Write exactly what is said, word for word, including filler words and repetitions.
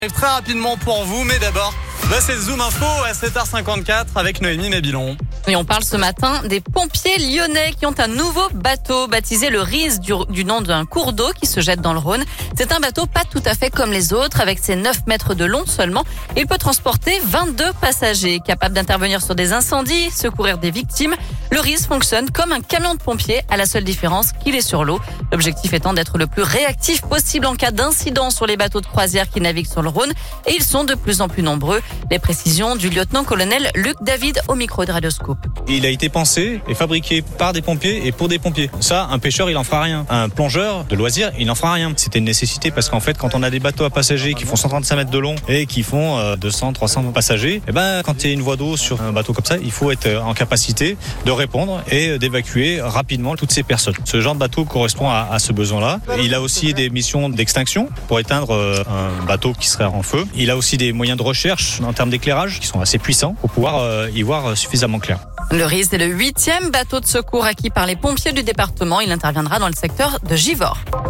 Très rapidement pour vous, mais d'abord, bah c'est Zoom Info à sept heures cinquante-quatre avec Noémie Mébilon. Et on parle ce matin des pompiers lyonnais qui ont un nouveau bateau baptisé le Rise du, du nom d'un cours d'eau qui se jette dans le Rhône. C'est un bateau pas tout à fait comme les autres, avec ses neuf mètres de long seulement. Il peut transporter vingt-deux passagers, capable d'intervenir sur des incendies, secourir des victimes. Le Rise fonctionne comme un camion de pompiers, à la seule différence qu'il est sur l'eau. L'objectif étant d'être le plus réactif possible en cas d'incident sur les bateaux de croisière qui naviguent sur le Rhône. Et ils sont de plus en plus nombreux. Les précisions du lieutenant-colonel Luc David au micro de Radioscope. Il a été pensé et fabriqué par des pompiers et pour des pompiers. Ça, un pêcheur, il en fera rien. Un plongeur de loisirs, il en fera rien. C'était une nécessité parce qu'en fait, quand on a des bateaux à passagers qui font cent trente-cinq mètres de long et qui font euh, deux cents, trois cents passagers, eh ben, quand il y a une voie d'eau sur un bateau comme ça, il faut être en capacité de répondre et d'évacuer rapidement toutes ces personnes. Ce genre de bateau correspond à, à ce besoin-là. Il a aussi des missions d'extinction pour éteindre euh, un bateau qui serait en feu. Il a aussi des moyens de recherche en termes d'éclairage qui sont assez puissants pour pouvoir euh, y voir suffisamment clair. Le Rise est le huitième bateau de secours acquis par les pompiers du département. Il interviendra dans le secteur de Givors.